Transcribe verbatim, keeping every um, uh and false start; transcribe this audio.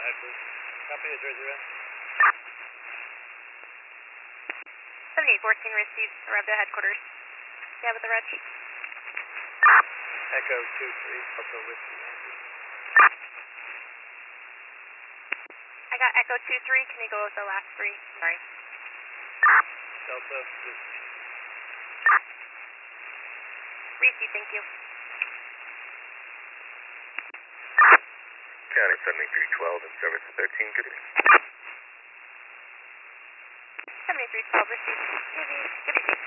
ahead, please. Copy the Jersey Red. seventy-eight fourteen received, arrived at headquarters. Yeah, with the reg. Echo two three, Delta Whiskey Yankee. I got Echo two three, can you go with the last three? Sorry. Delta Whiskey. Receive, thank you. County seventy-three twelve and service thirteen, good evening. seventy-three twelve received. Good evening.